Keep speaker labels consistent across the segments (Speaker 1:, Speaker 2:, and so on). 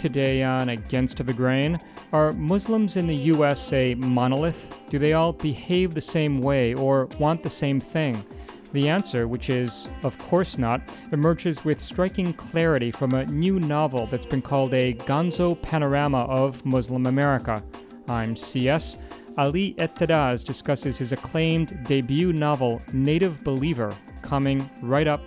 Speaker 1: today on Against the Grain. Are Muslims in the U.S. a monolith? Do they all behave the same way or want the same thing? The answer, which is, of course not, emerges with striking clarity from a new novel that's been called a gonzo panorama of Muslim America. I'm CS. Ali Etedaz discusses his acclaimed debut novel, Native Believer, coming right up.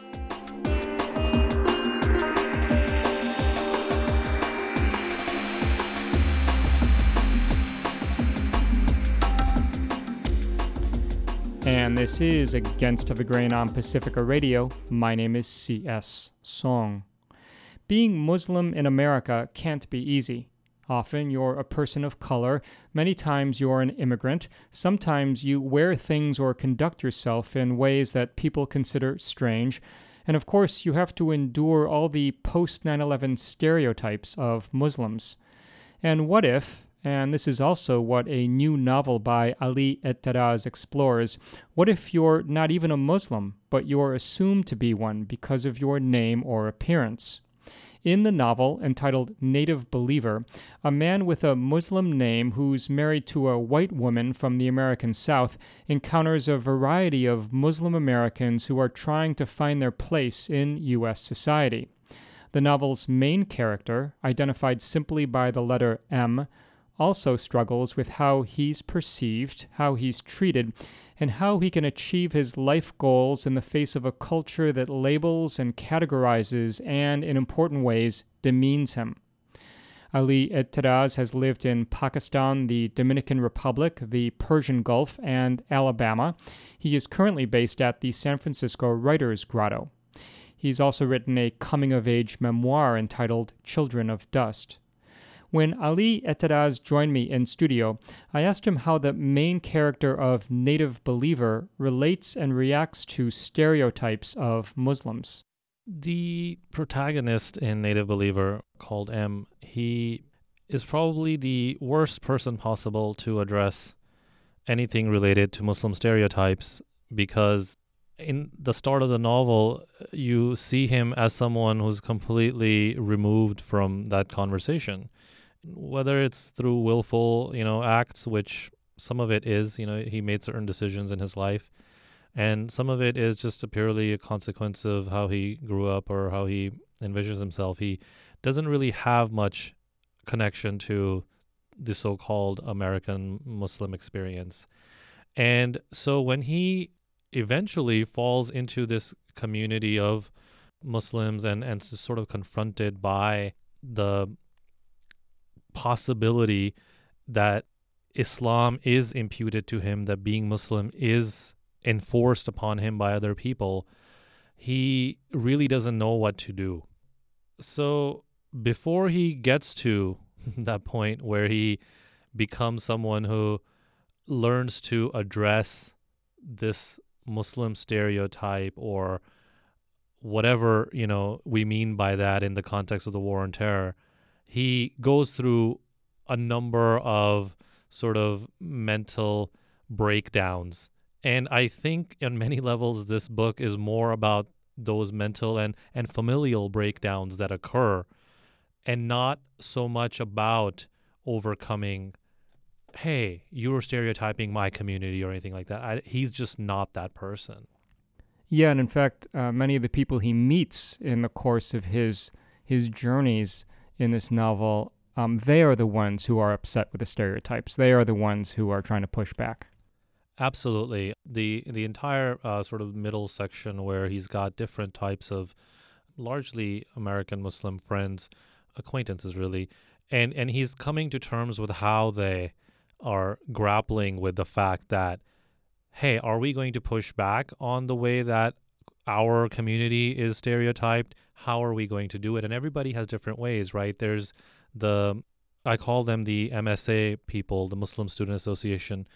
Speaker 1: And this is Against the Grain on Pacifica Radio. My name is C.S. Song. Being Muslim in America can't be easy. Often you're a person of color, many times you're an immigrant, sometimes you wear things or conduct yourself in ways that people consider strange, and of course you have to endure all the post-9/11 stereotypes of Muslims. And what if, and this is also what a new novel by Ali Etedaz explores, what if you're not even a Muslim, but you're assumed to be one because of your name or appearance? In the novel, entitled Native Believer, a man with a Muslim name who's married to a white woman from the American South encounters a variety of Muslim Americans who are trying to find their place in U.S. society. The novel's main character, identified simply by the letter M, also struggles with how he's perceived, how he's treated, and how he can achieve his life goals in the face of a culture that labels and categorizes and, in important ways, demeans him. Ali Etedaz has lived in Pakistan, the Dominican Republic, the Persian Gulf, and Alabama. He is currently based at the San Francisco Writers' Grotto. He's also written a coming-of-age memoir entitled Children of Dust. When Ali Etedaz joined me in studio, I asked him how the main character of Native Believer relates and reacts to stereotypes of Muslims.
Speaker 2: The protagonist in Native Believer, called M, he is probably the worst person possible to address anything related to Muslim stereotypes, because in the start of the novel, you see him as someone who's completely removed from that conversation. Whether it's through willful, acts, which some of it is, he made certain decisions in his life, and some of it is just purely a consequence of how he grew up or how he envisions himself. He doesn't really have much connection to the so-called American Muslim experience. And so when he eventually falls into this community of Muslims and is sort of confronted by the possibility that Islam is imputed to him, that being Muslim is enforced upon him by other people, he really doesn't know what to do. So before he gets to that point where he becomes someone who learns to address this Muslim stereotype or whatever, we mean by that in the context of the war on terror, he goes through a number of sort of mental breakdowns. And I think on many levels, this book is more about those mental and familial breakdowns that occur, and not so much about overcoming, hey, you're stereotyping my community or anything like that. He's just not that person.
Speaker 1: Yeah, and in fact, many of the people he meets in the course of his journeys in this novel, they are the ones who are upset with the stereotypes. They are the ones who are trying to push back.
Speaker 2: Absolutely. The entire sort of middle section where he's got different types of largely American Muslim friends, acquaintances really, and he's coming to terms with how they are grappling with the fact that, hey, are we going to push back on the way that our community is stereotyped? How are we going to do it? And everybody has different ways, right? There's I call them the MSA people, the Muslim Student Association,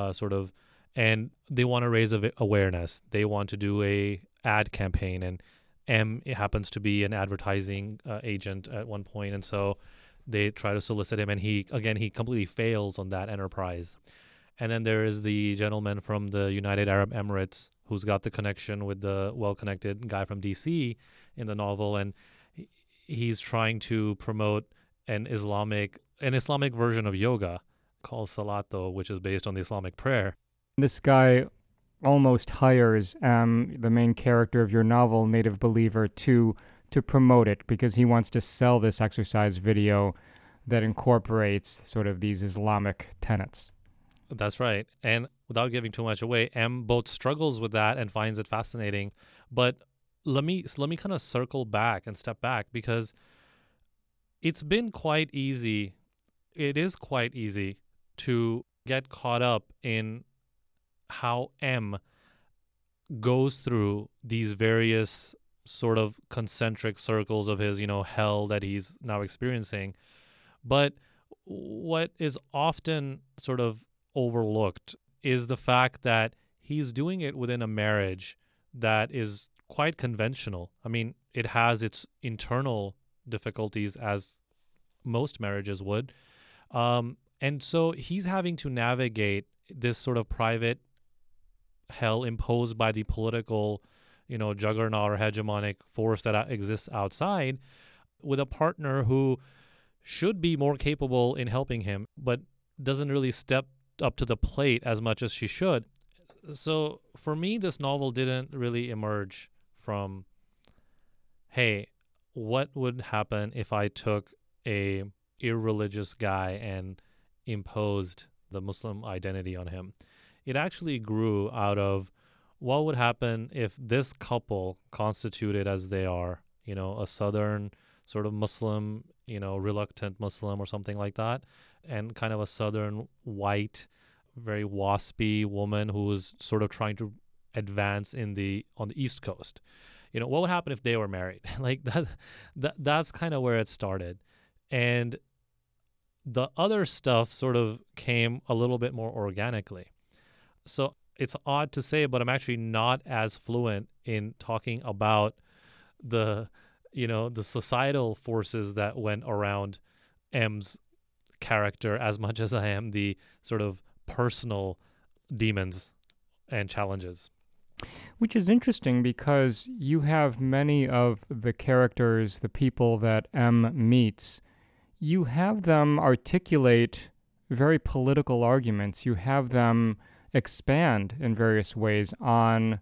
Speaker 2: and they want to raise awareness. They want to do a ad campaign, and M happens to be an advertising agent at one point, and so they try to solicit him, and he completely fails on that enterprise. And then there is the gentleman from the United Arab Emirates who's got the connection with the well-connected guy from DC in the novel, and he's trying to promote an Islamic version of yoga called Salato, which is based on the Islamic prayer.
Speaker 1: This guy almost hires the main character of your novel, Native Believer, to promote it because he wants to sell this exercise video that incorporates sort of these Islamic tenets.
Speaker 2: That's right. And without giving too much away, M both struggles with that and finds it fascinating. But let me kind of circle back and step back, because it's been quite easy. It is quite easy to get caught up in how M goes through these various sort of concentric circles of his, hell that he's now experiencing. But what is often sort of overlooked is the fact that he's doing it within a marriage that is quite conventional. I mean, it has its internal difficulties, as most marriages would. And so he's having to navigate this sort of private hell imposed by the political, juggernaut or hegemonic force that exists outside, with a partner who should be more capable in helping him, but doesn't really step up to the plate as much as she should. So for me, this novel didn't really emerge from, hey, what would happen if I took a irreligious guy and imposed the Muslim identity on him? It actually grew out of what would happen if this couple, constituted as they are, a southern sort of Muslim, reluctant Muslim or something like that, and kind of a southern white, very waspy woman who was sort of trying to advance on the East Coast. What would happen if they were married? Like that's kind of where it started. And the other stuff sort of came a little bit more organically. So it's odd to say, but I'm actually not as fluent in talking about the societal forces that went around M's character as much as I am the sort of personal demons and challenges.
Speaker 1: Which is interesting because you have many of the characters, the people that M meets, you have them articulate very political arguments. You have them expand in various ways on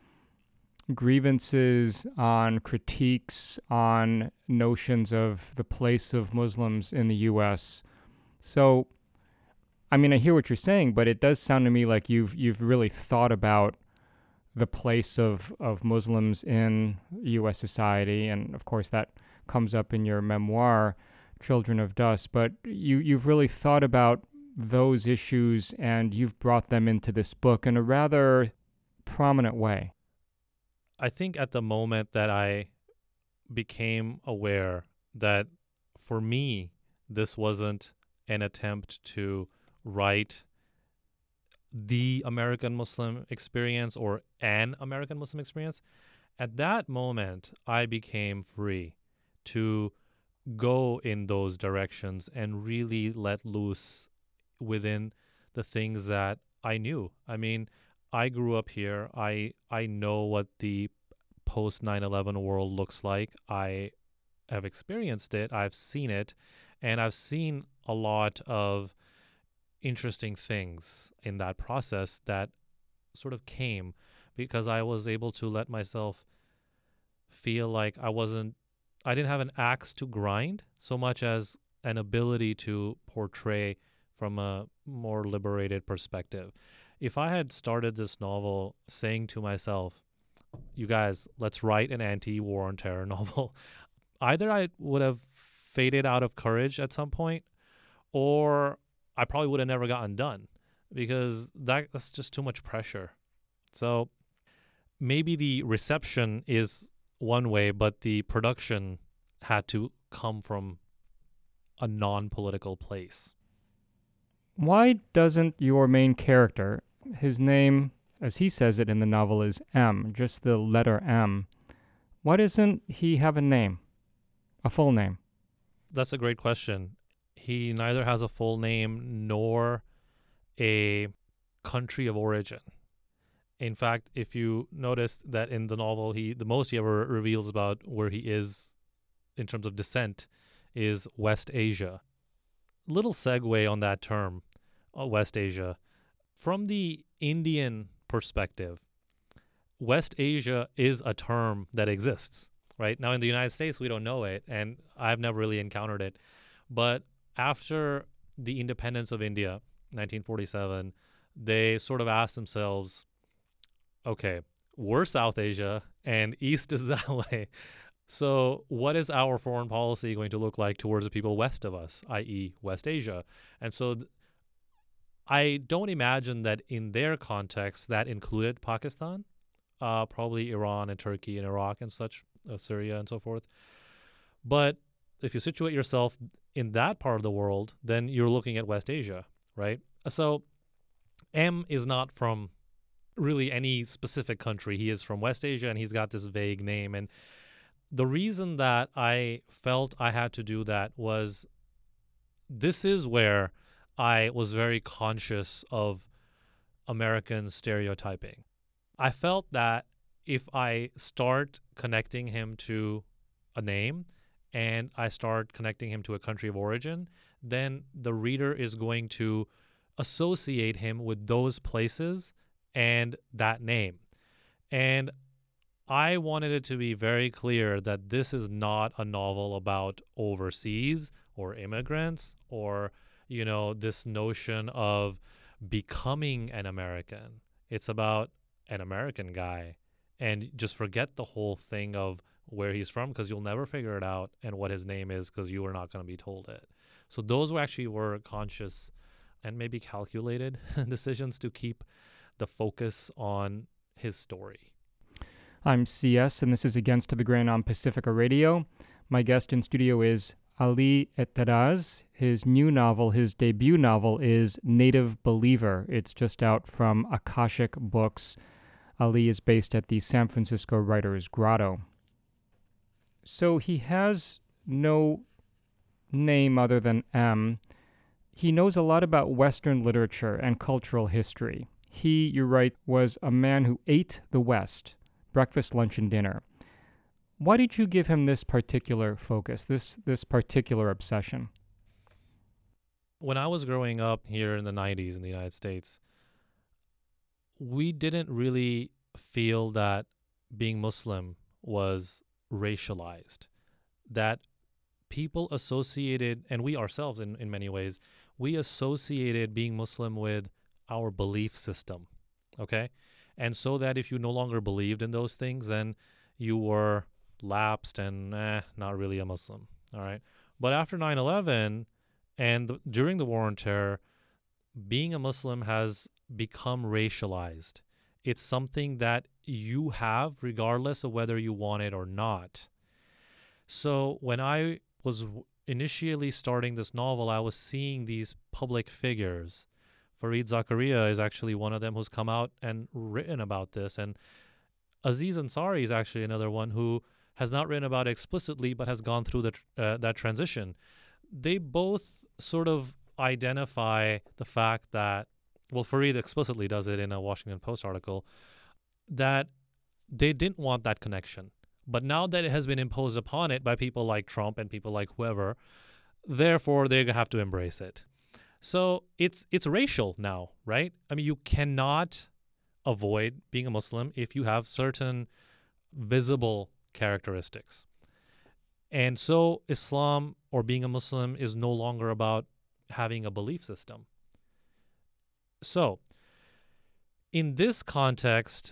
Speaker 1: grievances, on critiques, on notions of the place of Muslims in the U.S. So, I mean, I hear what you're saying, but it does sound to me like you've really thought about the place of Muslims in U.S. society, and of course that comes up in your memoir, Children of Dust, but you've really thought about those issues and you've brought them into this book in a rather prominent way.
Speaker 2: I think at the moment that I became aware that for me, this wasn't an attempt to write the American Muslim experience or an American Muslim experience, at that moment, I became free to go in those directions and really let loose within the things that I knew. I mean, I grew up here. I know what the post 9/11 world looks like. I have experienced it. I've seen it, and I've seen a lot of interesting things in that process that sort of came because I was able to let myself feel like I didn't have an axe to grind so much as an ability to portray from a more liberated perspective. If I had started this novel saying to myself, you guys, let's write an anti-war on terror novel, either I would have faded out of courage at some point, or I probably would have never gotten done because that's just too much pressure. So maybe the reception is one way, but the production had to come from a non-political place.
Speaker 1: Why doesn't your main character, his name, as he says it in the novel, is M, just the letter M, why doesn't he have a name, a full name?
Speaker 2: That's a great question. He neither has a full name nor a country of origin. In fact, if you noticed that in the novel, the most he ever reveals about where he is in terms of descent is West Asia. Little segue on that term, West Asia. From the Indian perspective, West Asia is a term that exists, right? Now in the United States, we don't know it, and I've never really encountered it. But after the independence of India, 1947, they sort of asked themselves, okay, we're South Asia and East is that way. So what is our foreign policy going to look like towards the people west of us, i.e. West Asia? And so I don't imagine that in their context that included Pakistan, probably Iran and Turkey and Iraq and such, Syria and so forth. But if you situate yourself in that part of the world, then you're looking at West Asia, right? So M is not from really any specific country. He is from West Asia, and he's got this vague name. And the reason that I felt I had to do that was this is where I was very conscious of American stereotyping. I felt that if I start connecting him to a name and I start connecting him to a country of origin, then the reader is going to associate him with those places and that name. And I wanted it to be very clear that this is not a novel about overseas or immigrants or, this notion of becoming an American. It's about an American guy. And just forget the whole thing of where he's from, because you'll never figure it out, and what his name is, because you are not going to be told it. So those were conscious and maybe calculated decisions to keep the focus on his story.
Speaker 1: I'm CS, and this is Against the Grain on Pacifica Radio. My guest in studio is Ali Eteraz. His debut novel is Native Believer. It's just out from Akashic Books. Ali is based at the San Francisco Writers' Grotto. So he has no name other than M. He knows a lot about Western literature and cultural history. He, you write, was a man who ate the West, breakfast, lunch, and dinner. Why did you give him this particular focus, this particular obsession?
Speaker 2: When I was growing up here in the 90s in the United States, we didn't really feel that being Muslim was racialized, that people associated, and we ourselves in many ways, we associated being Muslim with our belief system, okay? And so that if you no longer believed in those things, then you were lapsed and not really a Muslim, all right? But after 9/11 and during the War on Terror, being a Muslim has become racialized. It's something that you have regardless of whether you want it or not. So when I was initially starting this novel, I was seeing these public figures. Fareed Zakaria is actually one of them who's come out and written about this. And Aziz Ansari is actually another one who has not written about it explicitly, but has gone through that transition. They both sort of identify the fact that, well, Fareed explicitly does it in a Washington Post article, that they didn't want that connection. But now that it has been imposed upon it by people like Trump and people like whoever, therefore they have to embrace it. So it's racial now, right? I mean, you cannot avoid being a Muslim if you have certain visible characteristics. And so Islam, or being a Muslim, is no longer about having a belief system. So in this context,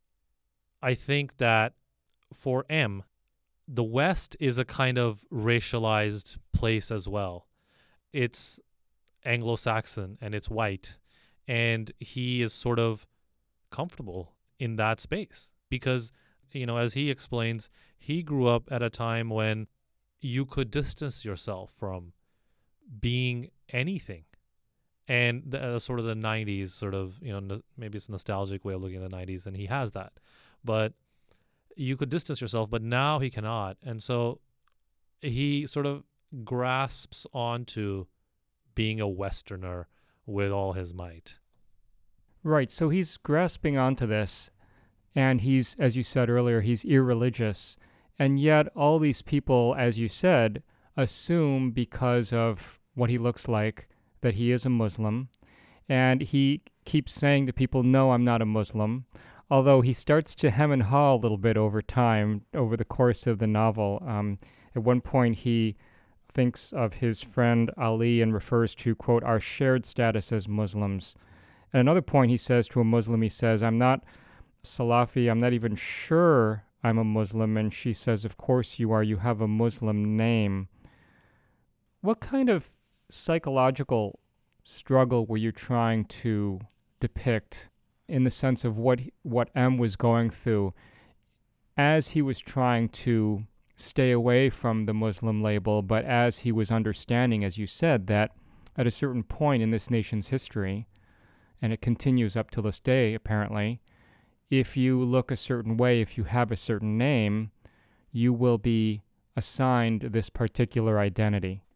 Speaker 2: I think that for M, the West is a kind of racialized place as well. It's Anglo-Saxon and it's white, and he is sort of comfortable in that space because, as he explains, he grew up at a time when you could distance yourself from being anything. And sort of the 90s, sort of, maybe it's a nostalgic way of looking at the 90s, and he has that. But you could distance yourself, but now he cannot. And so he sort of grasps onto being a Westerner with all his might.
Speaker 1: Right, so he's grasping onto this, and he's, as you said earlier, he's irreligious. And yet all these people, as you said, assume because of what he looks like that he is a Muslim. And he keeps saying to people, no, I'm not a Muslim. Although he starts to hem and haw a little bit over time, over the course of the novel. At one point, he thinks of his friend Ali and refers to, quote, our shared status as Muslims. At another point, he says to a Muslim, he says, I'm not Salafi, I'm not even sure I'm a Muslim. And she says, of course you are, you have a Muslim name. What kind of psychological struggle were you trying to depict in the sense of what M was going through as he was trying to stay away from the Muslim label, but as he was understanding, as you said, that at a certain point in this nation's history, and it continues up to this day apparently, if you look a certain way, if you have a certain name, you will be assigned this particular identity.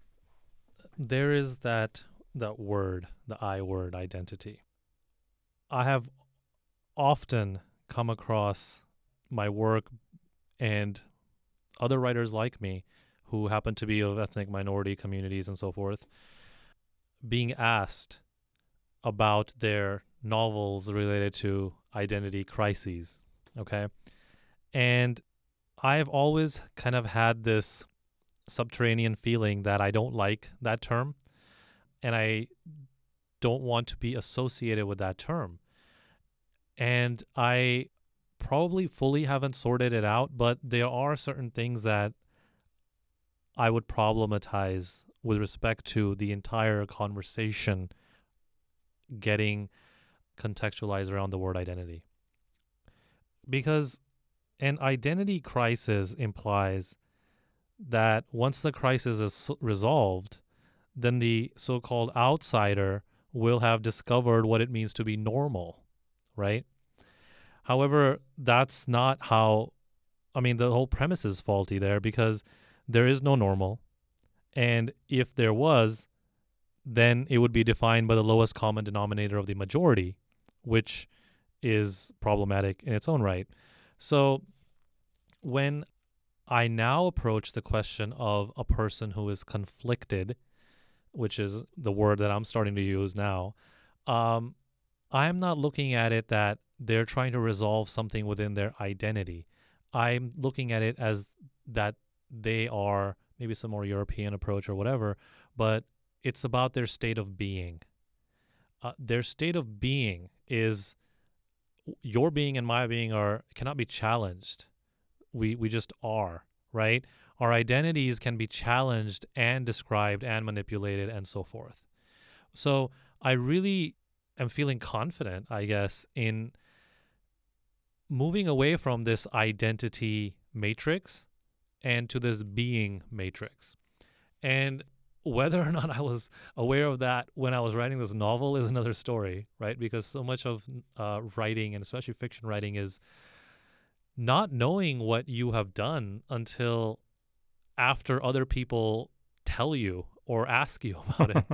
Speaker 2: There is that word, the I word, identity. I have often come across my work and other writers like me who happen to be of ethnic minority communities and so forth, being asked about their novels related to identity crises, okay? And I've always kind of had this subterranean feeling that I don't like that term, and I don't want to be associated with that term. And I probably fully haven't sorted it out, but there are certain things that I would problematize with respect to the entire conversation getting contextualized around the word identity. Because an identity crisis implies that once the crisis is resolved, then the so-called outsider will have discovered what it means to be normal, right? However, that's not how, the whole premise is faulty there because there is no normal. And if there was, then it would be defined by the lowest common denominator of the majority, which is problematic in its own right. So when I now approach the question of a person who is conflicted, which is the word that I'm starting to use now, I'm not looking at it that they're trying to resolve something within their identity. I'm looking at it as that they are maybe some more European approach or whatever, but it's about their state of being. Their state of being is your being and my being cannot be challenged. We just are, right? Our identities can be challenged and described and manipulated and so forth. So I really am feeling confident, I guess, in moving away from this identity matrix and to this being matrix. And whether or not I was aware of that when I was writing this novel is another story, right? Because so much of writing, and especially fiction writing, is not knowing what you have done until after other people tell you or ask you about it.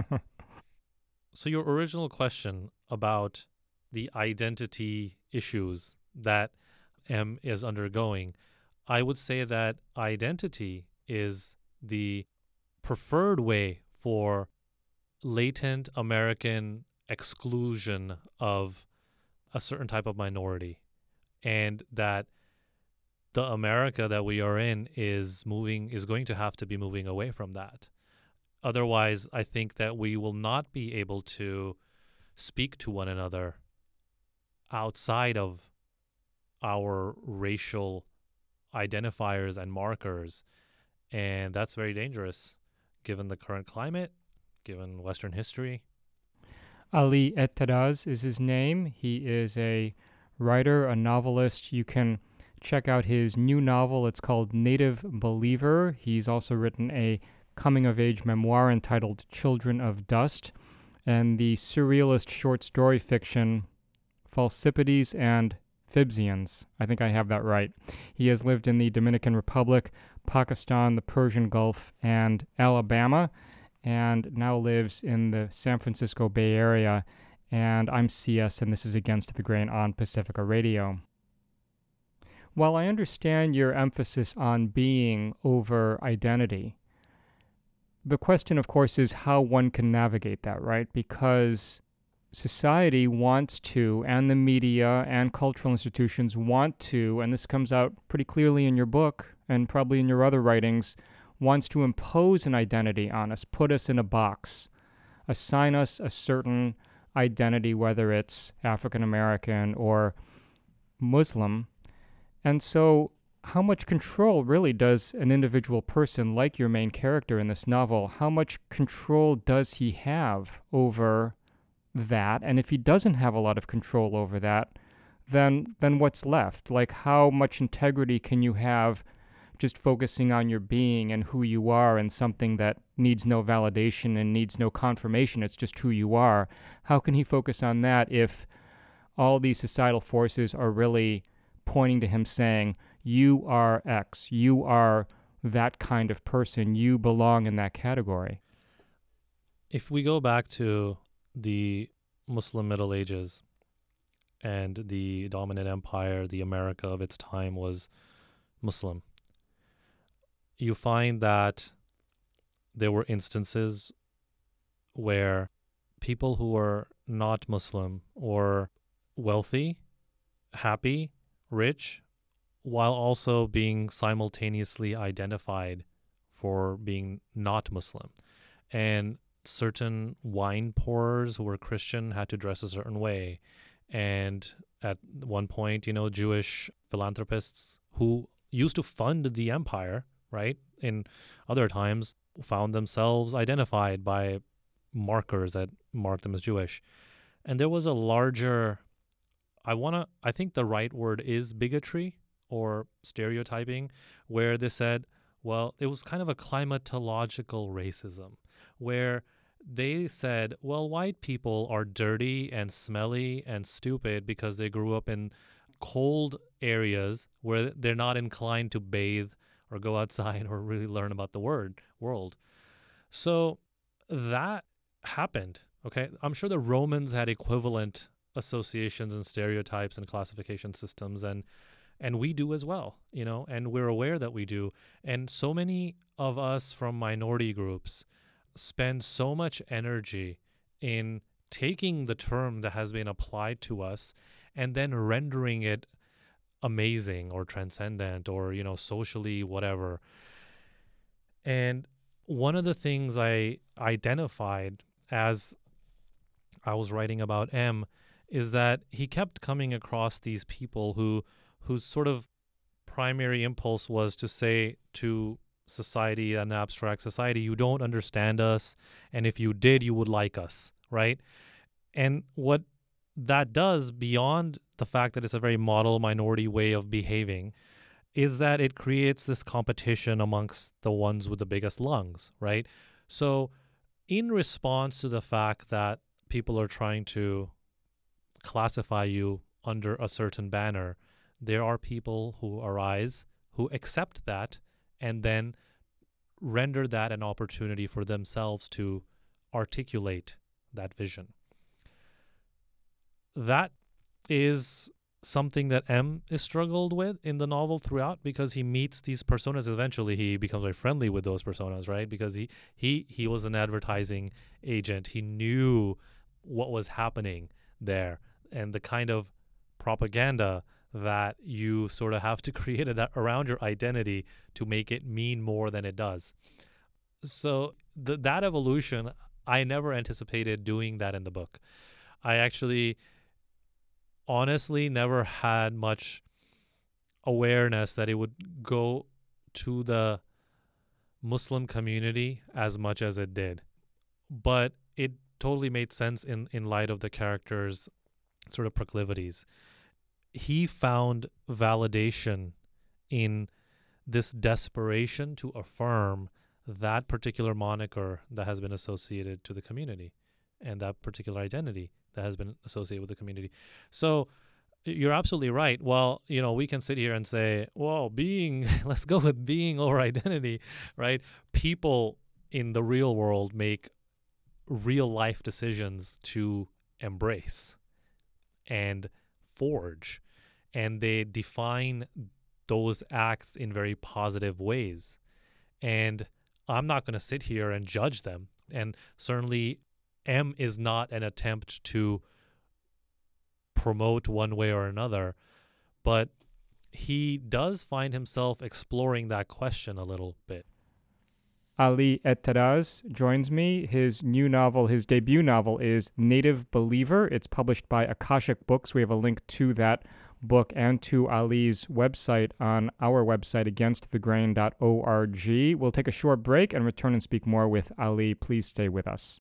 Speaker 2: So your original question about the identity issues that M is undergoing, I would say that identity is the preferred way for latent American exclusion of a certain type of minority, and that the America that we are in is going to have to be moving away from that. Otherwise, I think that we will not be able to speak to one another outside of our racial identifiers and markers. And that's very dangerous given the current climate, given Western history.
Speaker 1: Ali Eteraz is his name. He is a writer, a novelist. You can check out his new novel. It's called Native Believer. He's also written a coming-of-age memoir entitled Children of Dust, and the surrealist short story fiction Falsipides and Phibsians. I think I have that right. He has lived in the Dominican Republic, Pakistan, the Persian Gulf, and Alabama, and now lives in the San Francisco Bay Area. And I'm CS, and this is Against the Grain on Pacifica Radio. While I understand your emphasis on being over identity, the question, of course, is how one can navigate that, right? Because society wants to, and the media and cultural institutions want to, and this comes out pretty clearly in your book and probably in your other writings, wants to impose an identity on us, put us in a box, assign us a certain identity, whether it's African American or Muslim. And so, how much control really does an individual person like your main character in this novel, how much control does he have over that? And if he doesn't have a lot of control over that, then what's left? Like, how much integrity can you have just focusing on your being and who you are and something that needs no validation and needs no confirmation? It's just who you are. How can he focus on that if all these societal forces are really pointing to him saying, you are X, you are that kind of person, you belong in that category?
Speaker 2: If we go back to the Muslim Middle Ages and the dominant empire, the America of its time was Muslim, you find that there were instances where people who were not Muslim or wealthy, happy, rich, while also being simultaneously identified for being not Muslim. And certain wine pourers who were Christian had to dress a certain way. And at one point, Jewish philanthropists who used to fund the empire, right, in other times, found themselves identified by markers that marked them as Jewish. And there was a larger, I think the right word is bigotry or stereotyping, where they said, well, it was kind of a climatological racism, where they said, well, white people are dirty and smelly and stupid because they grew up in cold areas where they're not inclined to bathe or go outside or really learn about the world. So that happened, okay? I'm sure the Romans had equivalent associations and stereotypes and classification systems, and we do as well, and we're aware that we do. And so many of us from minority groups spend so much energy in taking the term that has been applied to us and then rendering it amazing or transcendent or, socially whatever. And one of the things I identified as I was writing about M is that he kept coming across these people whose sort of primary impulse was to say to society, an abstract society, you don't understand us, and if you did, you would like us, right? And what that does, beyond the fact that it's a very model minority way of behaving, is that it creates this competition amongst the ones with the biggest lungs, right? So in response to the fact that people are trying to classify you under a certain banner, there are people who arise, who accept that, and then render that an opportunity for themselves to articulate that vision. That is something that M is struggled with in the novel throughout, because he meets these personas. Eventually he becomes very friendly with those personas, right? Because he was an advertising agent. He knew what was happening there and the kind of propaganda that you sort of have to create around your identity to make it mean more than it does. So that evolution, I never anticipated doing that in the book. I actually honestly never had much awareness that it would go to the Muslim community as much as it did. But it totally made sense in light of the character's sort of proclivities. He found validation in this desperation to affirm that particular moniker that has been associated to the community and that particular identity that has been associated with the community. So you're absolutely right. Well, we can sit here and say, well, let's go with being over identity, right? People in the real world make real life decisions to embrace and forge, and they define those acts in very positive ways. And I'm not going to sit here and judge them. And certainly M is not an attempt to promote one way or another, but he does find himself exploring that question a little bit.
Speaker 1: Ali Eteraz joins me. His debut novel is Native Believer. It's published by Akashic Books. We have a link to that book and to Ali's website on our website, againstthegrain.org. We'll take a short break and return and speak more with Ali. Please stay with us.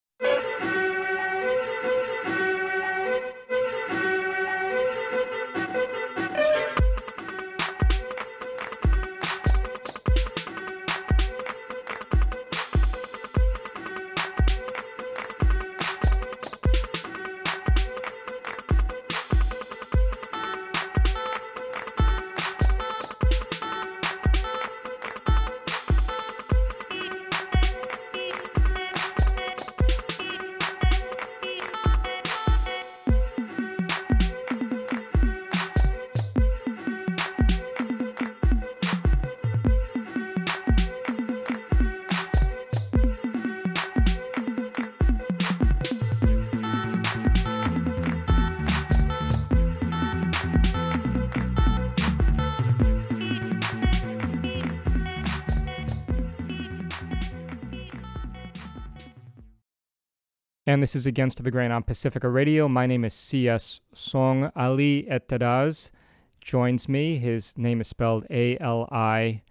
Speaker 1: And this is Against the Grain on Pacifica Radio. My name is C.S. Song. Ali Eteraz joins me. His name is spelled Alieteraz,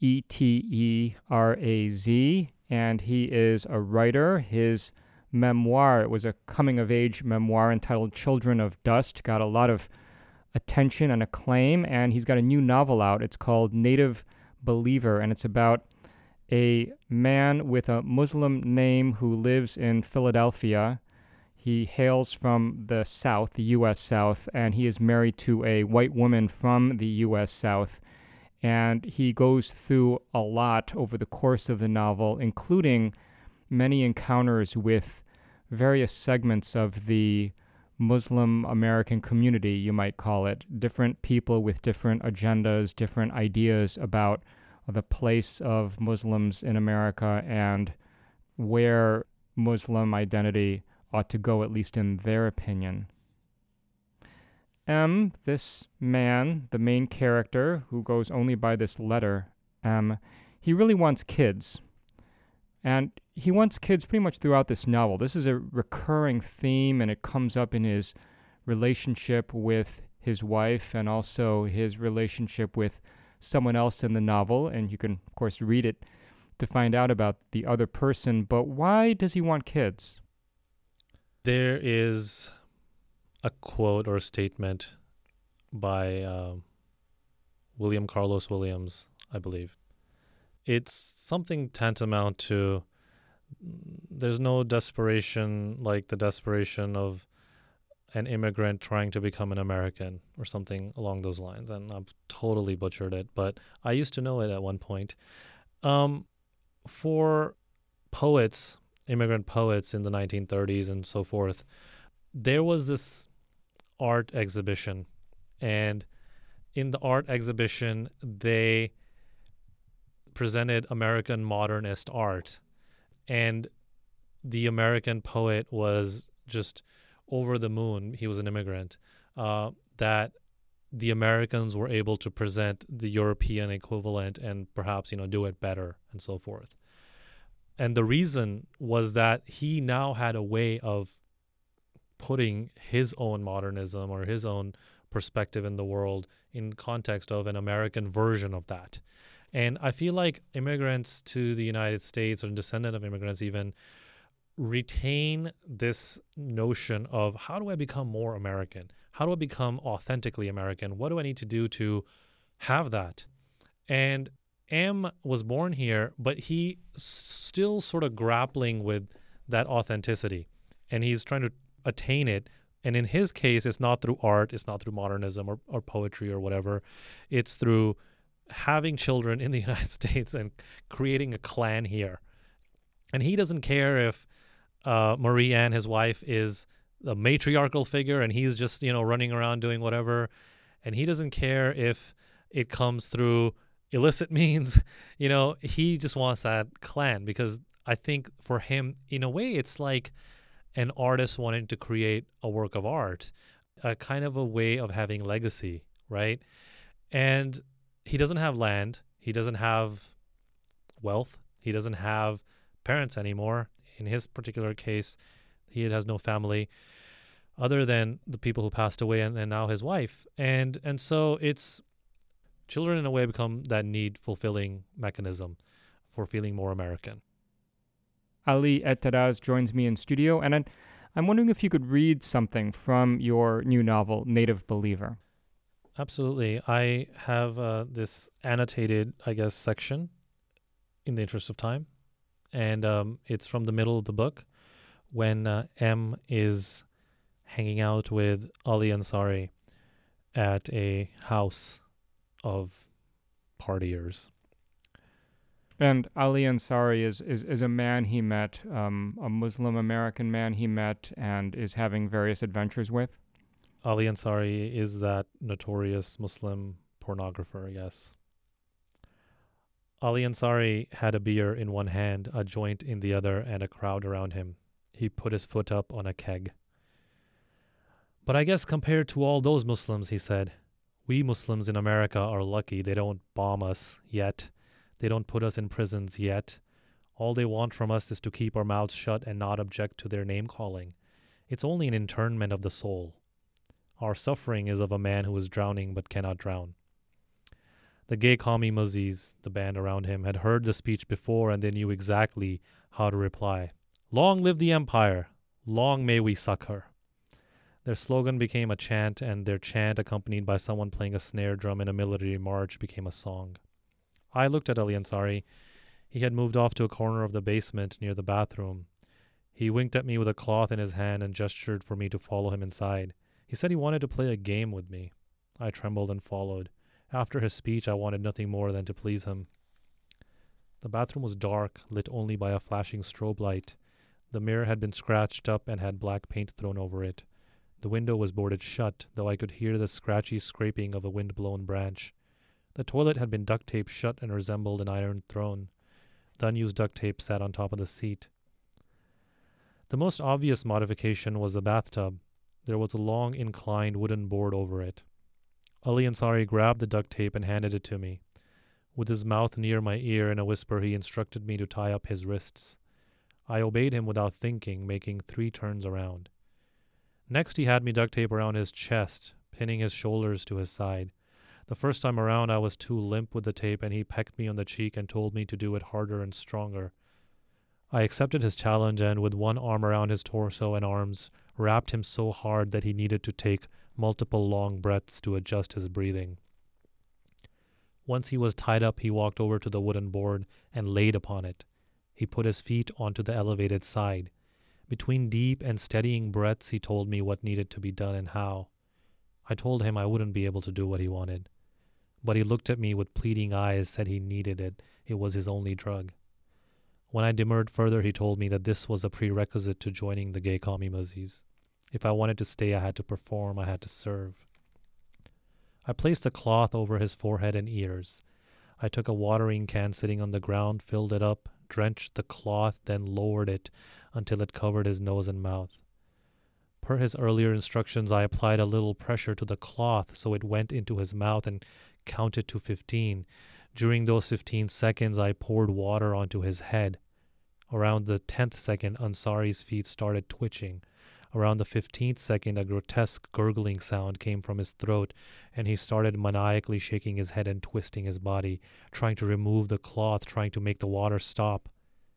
Speaker 1: and he is a writer. His memoir, it was a coming-of-age memoir entitled Children of Dust, got a lot of attention and acclaim, and he's got a new novel out. It's called Native Believer, and it's about a man with a Muslim name who lives in Philadelphia. He hails from the South, the U.S. South, and he is married to a white woman from the U.S. South. And he goes through a lot over the course of the novel, including many encounters with various segments of the Muslim American community, you might call it. Different people with different agendas, different ideas about the place of Muslims in America and where Muslim identity ought to go, at least in their opinion. M, this man, the main character, who goes only by this letter, M, he really wants kids. And he wants kids pretty much throughout this novel. This is a recurring theme, and it comes up in his relationship with his wife and also his relationship with someone else in the novel, and you can, of course, read it to find out about the other person. But why does he want kids?
Speaker 2: There is a quote or a statement by William Carlos Williams, I believe. It's something tantamount to, there's no desperation like the desperation of an immigrant trying to become an American, or something along those lines. And I've totally butchered it, but I used to know it at one point. For poets, immigrant poets in the 1930s and so forth, there was this art exhibition. And in the art exhibition, they presented American modernist art. And the American poet was just over the moon. He was an immigrant, that the Americans were able to present the European equivalent and perhaps, do it better and so forth. And the reason was that he now had a way of putting his own modernism or his own perspective in the world in context of an American version of that. And I feel like immigrants to the United States, or descendant of immigrants even, retain this notion of, how do I become more American? How do I become authentically American? What do I need to do to have that? And M was born here, but he still sort of grappling with that authenticity, and he's trying to attain it. And in his case, it's not through art, it's not through modernism or poetry or whatever. It's through having children in the United States and creating a clan here. And he doesn't care if Marie Anne, his wife, is a matriarchal figure and he's just, running around doing whatever. And he doesn't care if it comes through illicit means. He just wants that clan, because I think for him, in a way, it's like an artist wanting to create a work of art, a kind of a way of having legacy, right? And he doesn't have land. He doesn't have wealth. He doesn't have parents anymore. In his particular case, he has no family other than the people who passed away, and now his wife. And so it's children in a way become that need fulfilling mechanism for feeling more American.
Speaker 1: Ali Eteraz joins me in studio, and I'm wondering if you could read something from your new novel, Native Believer.
Speaker 2: Absolutely. I have this annotated, section in the interest of time. And it's from the middle of the book when M is hanging out with Ali Ansari at a house of partiers.
Speaker 1: And Ali Ansari is a man he met, a Muslim American man he met and is having various adventures with.
Speaker 2: Ali Ansari is that notorious Muslim pornographer, yes. Ali Ansari had a beer in one hand, a joint in the other, and a crowd around him. He put his foot up on a keg. But I guess compared to all those Muslims, he said, we Muslims in America are lucky. They don't bomb us yet. They don't put us in prisons yet. All they want from us is to keep our mouths shut and not object to their name-calling. It's only an internment of the soul. Our suffering is of a man who is drowning but cannot drown. The gay commie muzzies, the band around him, had heard the speech before, and they knew exactly how to reply. Long live the empire! Long may we suck her! Their slogan became a chant, and their chant, accompanied by someone playing a snare drum in a military march, became a song. I looked at Ali Ansari. He had moved off to a corner of the basement near the bathroom. He winked at me with a cloth in his hand and gestured for me to follow him inside. He said he wanted to play a game with me. I trembled and followed. After his speech, I wanted nothing more than to please him. The bathroom was dark, lit only by a flashing strobe light. The mirror had been scratched up and had black paint thrown over it. The window was boarded shut, though I could hear the scratchy scraping of a wind-blown branch. The toilet had been duct-taped shut and resembled an iron throne. The unused duct tape sat on top of the seat. The most obvious modification was the bathtub. There was a long, inclined wooden board over it. Ali Ansari grabbed the duct tape and handed it to me. With his mouth near my ear, in a whisper, he instructed me to tie up his wrists. I obeyed him without thinking, making 3 turns around. Next, he had me duct tape around his chest, pinning his shoulders to his side. The first time around, I was too limp with the tape, and he pecked me on the cheek and told me to do it harder and stronger. I accepted his challenge, and with one arm around his torso and arms, wrapped him so hard that he needed to take multiple long breaths to adjust his breathing. Once he was tied up, he walked over to the wooden board and laid upon it. He put his feet onto the elevated side. Between deep and steadying breaths, he told me what needed to be done and how. I told him I wouldn't be able to do what he wanted. But he looked at me with pleading eyes, said he needed it. It was his only drug. When I demurred further, he told me that this was a prerequisite to joining the gay commie muzzies. If I wanted to stay, I had to perform, I had to serve. I placed a cloth over his forehead and ears. I took a watering can sitting on the ground, filled it up, drenched the cloth, then lowered it until it covered his nose and mouth. Per his earlier instructions, I applied a little pressure to the cloth so it went into his mouth and counted to 15. During those 15 seconds, I poured water onto his head. Around the 10th second, Ansari's feet started twitching. Around the 15th second, a grotesque gurgling sound came from his throat, and he started maniacally shaking his head and twisting his body, trying to remove the cloth, trying to make the water stop.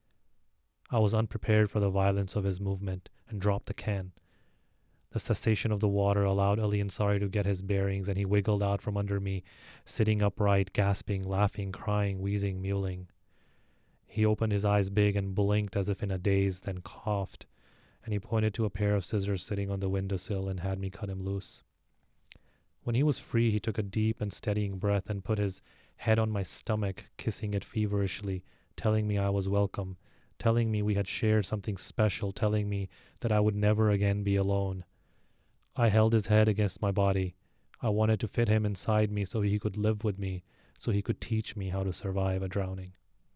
Speaker 2: I was unprepared for the violence of his movement and dropped the can. The cessation of the water allowed Ali Ansari to get his bearings, and he wiggled out from under me, sitting upright, gasping, laughing, crying, wheezing, mewling. He opened his eyes big and blinked as if in a daze, then coughed, and he pointed to a pair of scissors sitting on the windowsill and had me cut him loose. When he was free, he took a deep and steadying breath and put his head on my stomach, kissing it feverishly, telling me I was welcome, telling me we had shared something special, telling me that I would never again be alone. I held his head against my body. I wanted to fit him inside me so he could live with me, so he could teach me how to survive a drowning.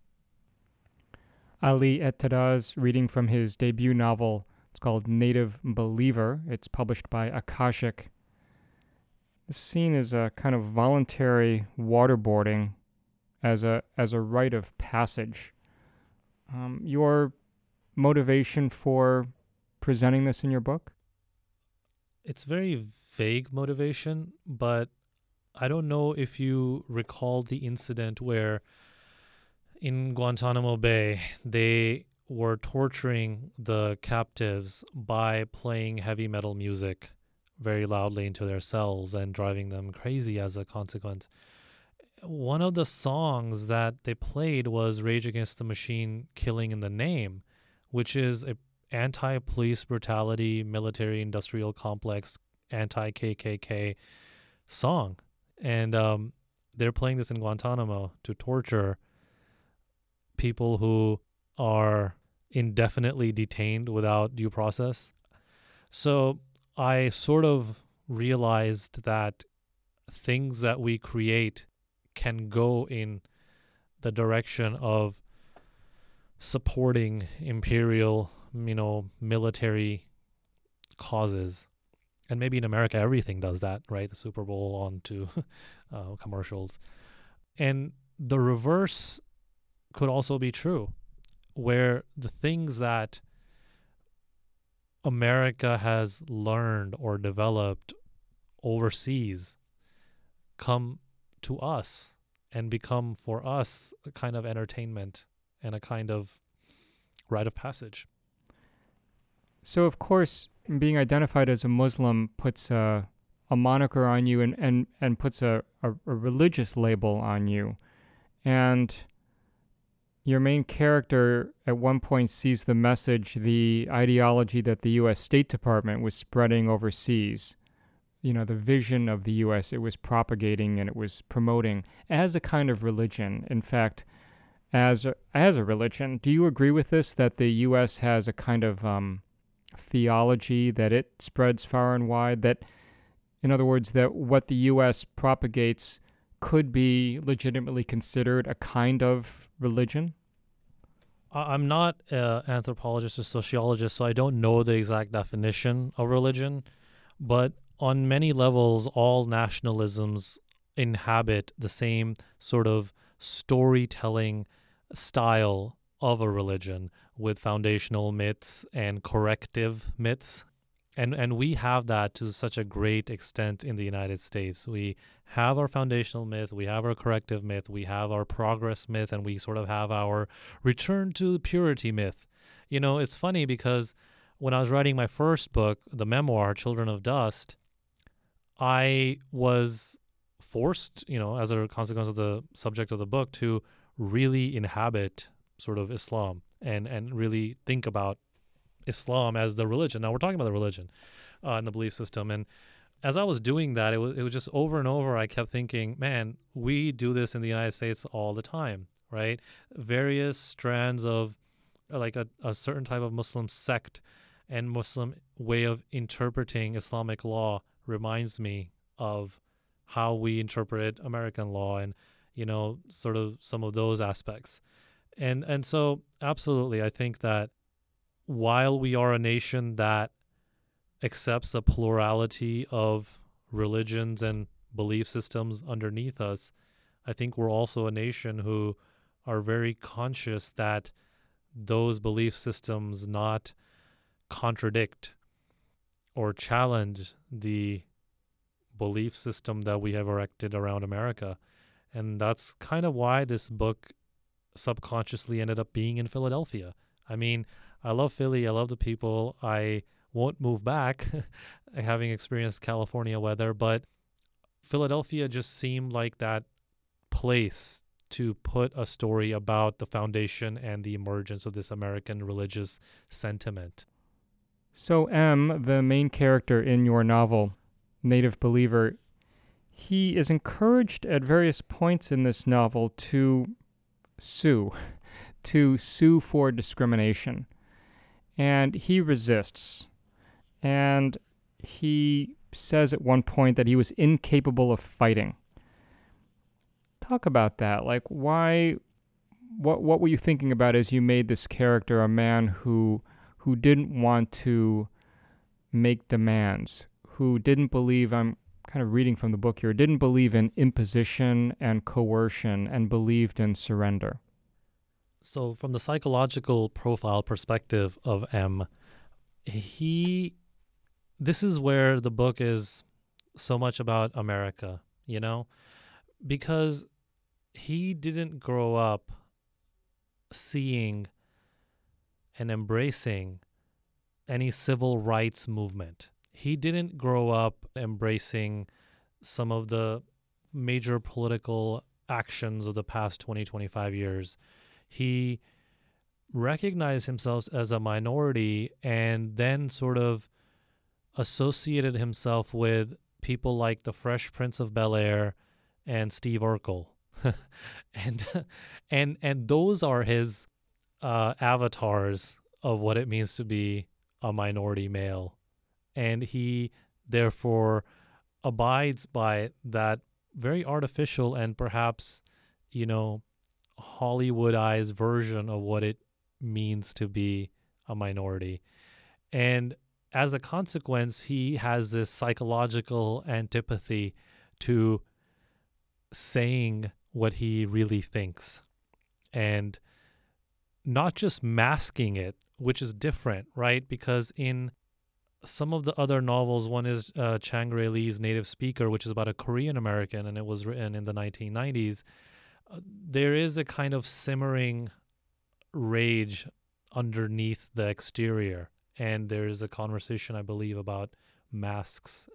Speaker 1: Ali Ettiraz reading from his debut novel. It's called Native Believer. It's published by Akashic. The scene is a kind of voluntary waterboarding as a rite of passage. Your motivation for presenting this in your book?
Speaker 2: It's very vague motivation, but I don't know if you recall the incident where in Guantanamo Bay, they were torturing the captives by playing heavy metal music very loudly into their cells and driving them crazy as a consequence. One of the songs that they played was Rage Against the Machine, Killing in the Name, which is a anti-police brutality, military-industrial complex, anti-KKK song. And they're playing this in Guantanamo to torture people who are indefinitely detained without due process. So I sort of realized that things that we create can go in the direction of supporting imperial, military causes. And maybe in America, everything does that, right? The Super Bowl on to commercials. And the reverse could also be true, where the things that America has learned or developed overseas come to us and become for us a kind of entertainment and a kind of rite of passage.
Speaker 1: So, of course, being identified as a Muslim puts a moniker on you and puts a religious label on you. And your main character at one point sees the message, the ideology that the U.S. State Department was spreading overseas, the vision of the U.S. it was propagating and it was promoting as a kind of religion. In fact, as a religion. Do you agree with this, that the U.S. has a kind of theology that it spreads far and wide, that, in other words, that what the U.S. propagates could be legitimately considered a kind of religion?
Speaker 2: I'm not an anthropologist or sociologist, so I don't know the exact definition of religion, but on many levels, all nationalisms inhabit the same sort of storytelling style of a religion with foundational myths and corrective myths. And we have that to such a great extent in the United States. We have our foundational myth, we have our corrective myth, we have our progress myth, and we sort of have our return to purity myth. It's funny because when I was writing my first book, the memoir, Children of Dust, I was forced, as a consequence of the subject of the book, to really inhabit sort of Islam and really think about Islam as the religion. Now we're talking about the religion and the belief system. And as I was doing that, it was just over and over, I kept thinking, man, we do this in the United States all the time, right? Various strands of like a certain type of Muslim sect and Muslim way of interpreting Islamic law reminds me of how we interpret American law and, sort of some of those aspects. And so absolutely, I think that while we are a nation that accepts a plurality of religions and belief systems underneath us, I think we're also a nation who are very conscious that those belief systems not contradict or challenge the belief system that we have erected around America. And that's kind of why this book subconsciously ended up being in Philadelphia. I mean, I love Philly. I love the people. I won't move back having experienced California weather, but Philadelphia just seemed like that place to put a story about the foundation and the emergence of this American religious sentiment.
Speaker 1: So M, the main character in your novel, Native Believer, he is encouraged at various points in this novel to sue for discrimination. And he resists. And he says at one point that he was incapable of fighting. Talk about that. Like, why? What were you thinking about as you made this character a man who didn't want to make demands, who didn't believe, I'm kind of reading from the book here, didn't believe in imposition and coercion and believed in surrender?
Speaker 2: So from the psychological profile perspective of M, this is where the book is so much about America, because he didn't grow up seeing and embracing any civil rights movement. He didn't grow up embracing some of the major political actions of the past 20, 25 years. He recognized himself as a minority and then sort of associated himself with people like the Fresh Prince of Bel-Air and Steve Urkel. and those are his avatars of what it means to be a minority male. And he therefore abides by that very artificial and perhaps, Hollywoodized version of what it means to be a minority. And as a consequence, he has this psychological antipathy to saying what he really thinks and not just masking it, which is different, right? Because in some of the other novels, one is Chang Rae Lee's Native Speaker, which is about a Korean American, and it was written in the 1990s. There is a kind of simmering rage underneath the exterior, and there's a conversation, I believe, about masks,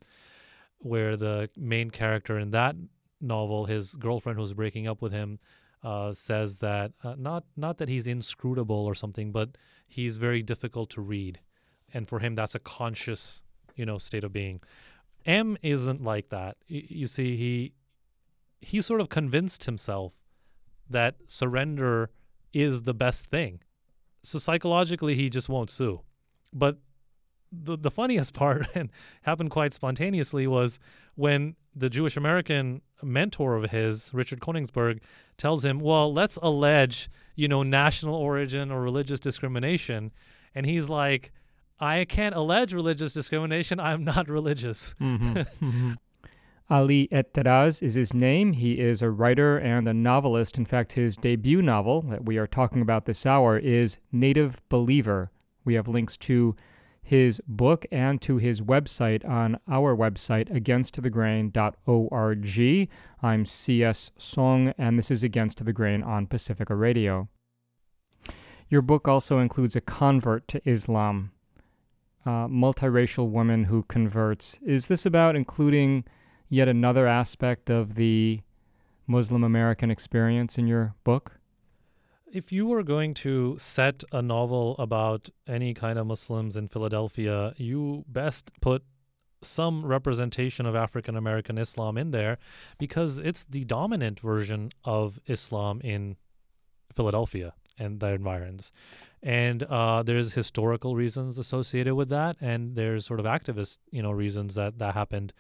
Speaker 2: where the main character in that novel, his girlfriend who's breaking up with him, says that not that he's inscrutable or something, but he's very difficult to read. And for him, that's a conscious, state of being. M isn't like that. You see, he sort of convinced himself that surrender is the best thing. So psychologically, he just won't sue. But the funniest part, and happened quite spontaneously, was when the Jewish American mentor of his, Richard Koenigsberg, tells him, well, let's allege, national origin or religious discrimination. And he's like, I can't allege religious discrimination. I'm not religious.
Speaker 1: Mm-hmm. Mm-hmm. Ali Eteraz is his name. He is a writer and a novelist. In fact, his debut novel that we are talking about this hour is Native Believer. We have links to his book and to his website on our website, againstthegrain.org. I'm C.S. Song, and this is Against the Grain on Pacifica Radio. Your book also includes a convert to Islam, multiracial woman who converts. Is this about including yet another aspect of the Muslim American experience in your book?
Speaker 2: If you were going to set a novel about any kind of Muslims in Philadelphia, you best put some representation of African American Islam in there, because it's the dominant version of Islam in Philadelphia and the environs. And there's historical reasons associated with that, and there's sort of activist, reasons that happened.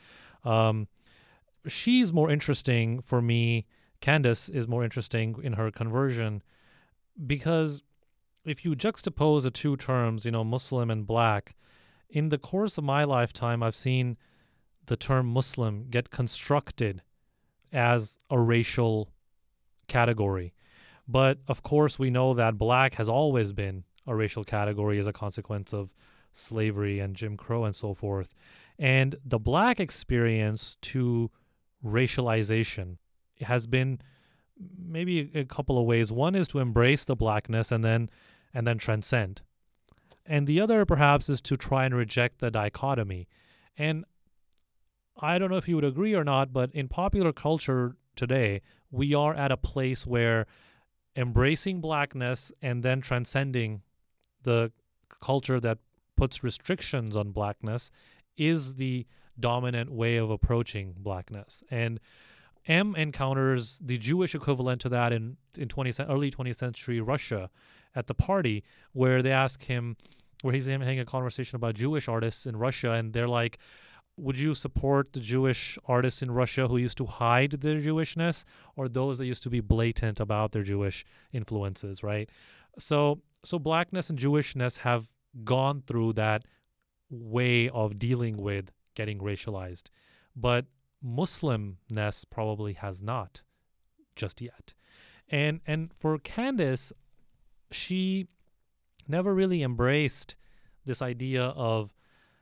Speaker 2: She's more interesting for me. Candace is more interesting in her conversion, because if you juxtapose the two terms, Muslim and black, in the course of my lifetime, I've seen the term Muslim get constructed as a racial category. But of course, we know that black has always been a racial category as a consequence of slavery and Jim Crow and so forth. And the black experience to racialization has been maybe a couple of ways. One is to embrace the blackness and then transcend. And the other perhaps is to try and reject the dichotomy. And I don't know if you would agree or not, but in popular culture today, we are at a place where embracing blackness and then transcending the culture that puts restrictions on blackness is the dominant way of approaching blackness. And M encounters the Jewish equivalent to that in early 20th century Russia at the party, where they ask him, where he's having a conversation about Jewish artists in Russia, and they're like, Would you support the Jewish artists in Russia who used to hide their Jewishness, or those that used to be blatant about their Jewish influences, right? So blackness and Jewishness have gone through that way of dealing with getting racialized, but Muslimness probably has not just yet. And for Candace, she never really embraced this idea of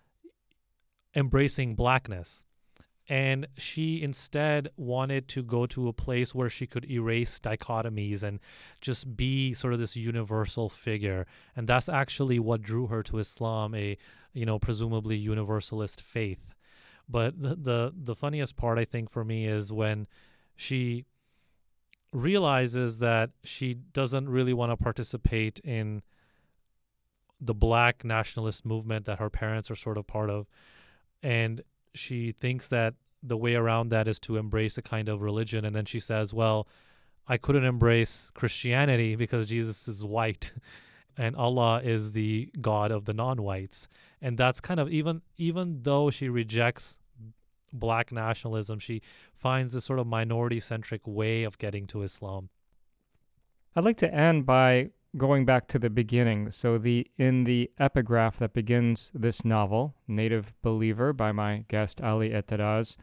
Speaker 2: embracing blackness. And she instead wanted to go to a place where she could erase dichotomies and just be sort of this universal figure. And that's actually what drew her to Islam, a presumably universalist faith. But the funniest part, I think, for me is when she realizes that she doesn't really want to participate in the black nationalist movement that her parents are sort of part of. And she thinks that the way around that is to embrace a kind of religion. And then she says, well, I couldn't embrace Christianity because Jesus is white and Allah is the God of the non-whites. And that's kind of, even though she rejects black nationalism, she finds this sort of minority-centric way of getting to Islam.
Speaker 1: I'd like to end by going back to the beginning. So in the epigraph that begins this novel, Native Believer, by my guest Ali Eteraz,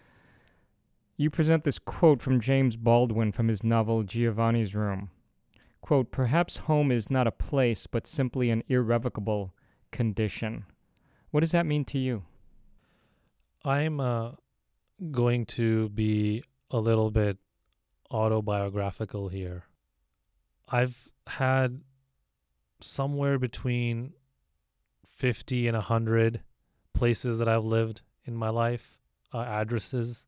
Speaker 1: you present this quote from James Baldwin from his novel Giovanni's Room. Quote, "Perhaps home is not a place, but simply an irrevocable condition." What does that mean to you?
Speaker 2: I'm going to be a little bit autobiographical here. I've had somewhere between 50 and 100 places that I've lived in my life, addresses,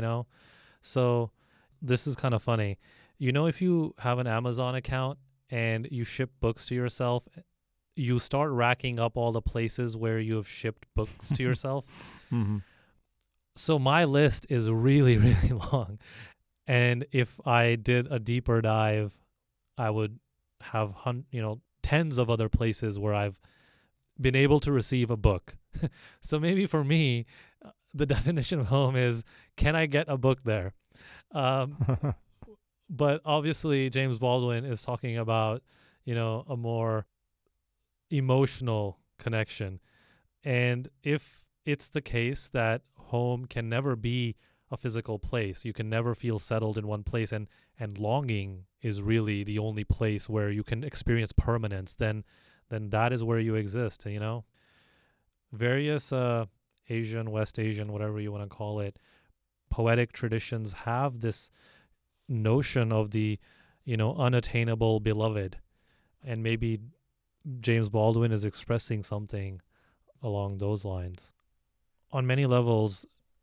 Speaker 2: So this is kind of funny. If you have an Amazon account and you ship books to yourself, you start racking up all the places where you have shipped books to yourself.
Speaker 1: Mm-hmm.
Speaker 2: So my list is really, really long. And if I did a deeper dive, I would have tens of other places where I've been able to receive a book. So maybe for me, the definition of home is, can I get a book there? But obviously James Baldwin is talking about, a more emotional connection. And if it's the case that home can never be a physical place, you can never feel settled in one place, and longing is really the only place where you can experience permanence, then that is where you exist, Various Asian, West Asian, whatever you want to call it, poetic traditions have this notion of the, unattainable beloved. And maybe James Baldwin is expressing something along those lines. On many levels,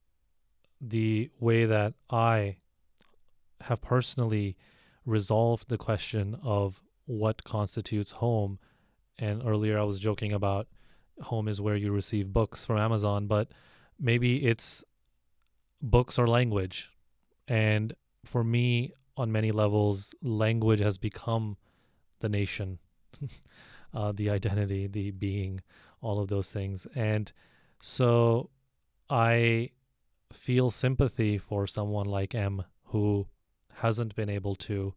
Speaker 2: the way that I have personally resolved the question of what constitutes home, and earlier I was joking about home is where you receive books from Amazon, but maybe it's books or language. And for me, on many levels, language has become the nation, the identity, the being, all of those things. And so I feel sympathy for someone like M who hasn't been able to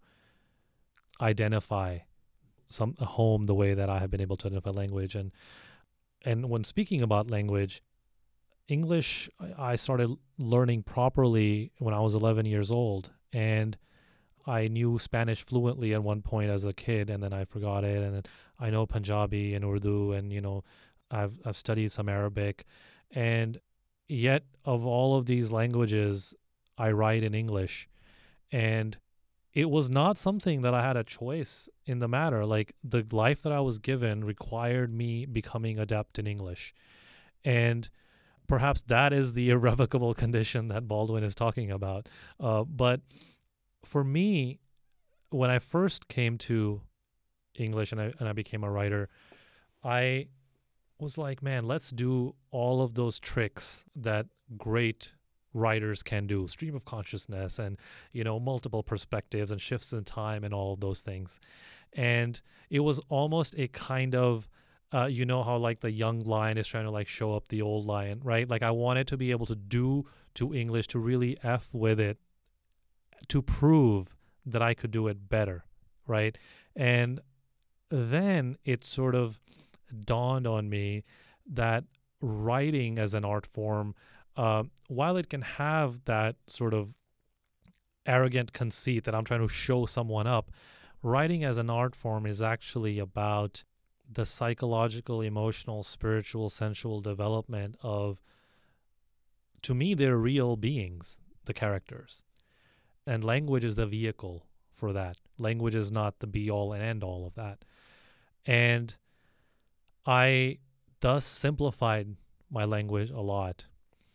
Speaker 2: identify a home the way that I have been able to identify language. And when speaking about language, English, I started learning properly when I was 11 years old, and I knew Spanish fluently at one point as a kid, and then I forgot it. And then I know Punjabi and Urdu, and I've studied some Arabic, and yet of all of these languages, I write in English, and it was not something that I had a choice in the matter. Like, the life that I was given required me becoming adept in English, and perhaps that is the irrevocable condition that Baldwin is talking about. But for me, when I first came to English and I became a writer, I was like, man, let's do all of those tricks that great writers can do, stream of consciousness and, multiple perspectives and shifts in time and all of those things. And it was almost a kind of you know how like the young lion is trying to like show up the old lion, right? Like I wanted to be able to do to English, to really F with it, to prove that I could do it better, right? And then it sort of dawned on me that writing as an art form, while it can have that sort of arrogant conceit that I'm trying to show someone up, writing as an art form is actually about the psychological, emotional, spiritual, sensual development of, to me, they're real beings, the characters. And language is the vehicle for that. Language is not the be-all and end-all of that. And I thus simplified my language a lot.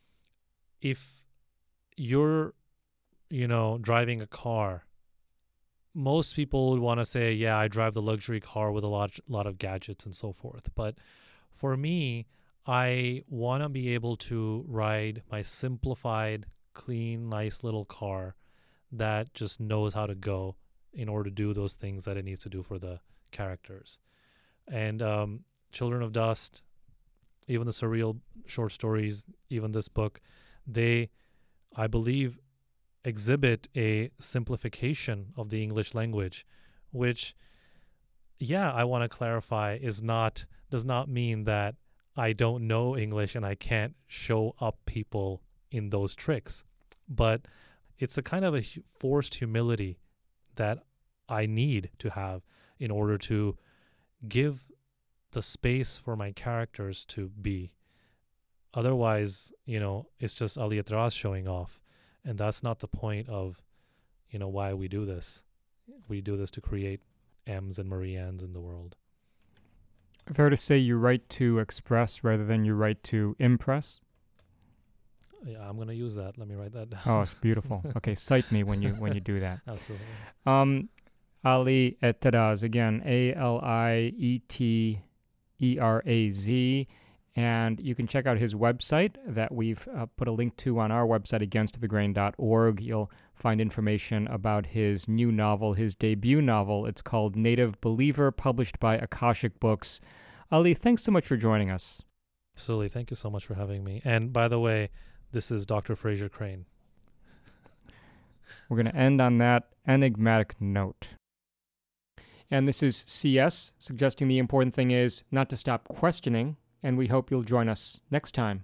Speaker 2: If you're, driving a car, most people would want to say, yeah, I drive the luxury car with a lot of gadgets and so forth. But for me, I want to be able to ride my simplified, clean, nice little car that just knows how to go in order to do those things that it needs to do for the characters. And Children of Dust, even the surreal short stories, even this book, they, I believe, exhibit a simplification of the English language, which, I want to clarify, does not mean that I don't know English and I can't show up people in those tricks. But it's a kind of a forced humility that I need to have in order to give the space for my characters to be. Otherwise, it's just Ali Etraz showing off. And that's not the point of, why we do this. We do this to create M's and Marie-Annes in the world.
Speaker 1: Fair to say you write to express rather than you write to impress?
Speaker 2: Yeah, I'm going to use that. Let me write that down.
Speaker 1: Oh, it's beautiful. Okay, cite me when you do that.
Speaker 2: Absolutely.
Speaker 1: Ali Etraz, again, ALIETERAZ. And you can check out his website that we've put a link to on our website, againstthegrain.org. You'll find information about his new novel, his debut novel. It's called Native Believer, published by Akashic Books. Ali, thanks so much for joining us.
Speaker 2: Absolutely. Thank you so much for having me. And by the way, this is Dr. Fraser Crane.
Speaker 1: We're going to end on that enigmatic note. And this is CS, suggesting the important thing is not to stop questioning, and we hope you'll join us next time.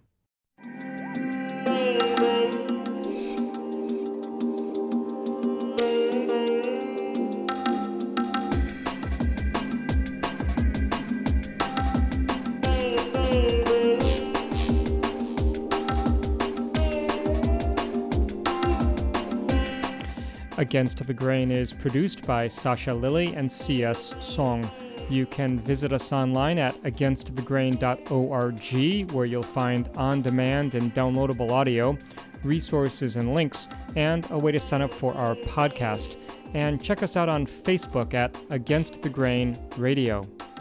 Speaker 1: Against the Grain is produced by Sasha Lilly and C.S. Song. You can visit us online at againstthegrain.org, where you'll find on-demand and downloadable audio, resources and links, and a way to sign up for our podcast. And check us out on Facebook at Against the Grain Radio.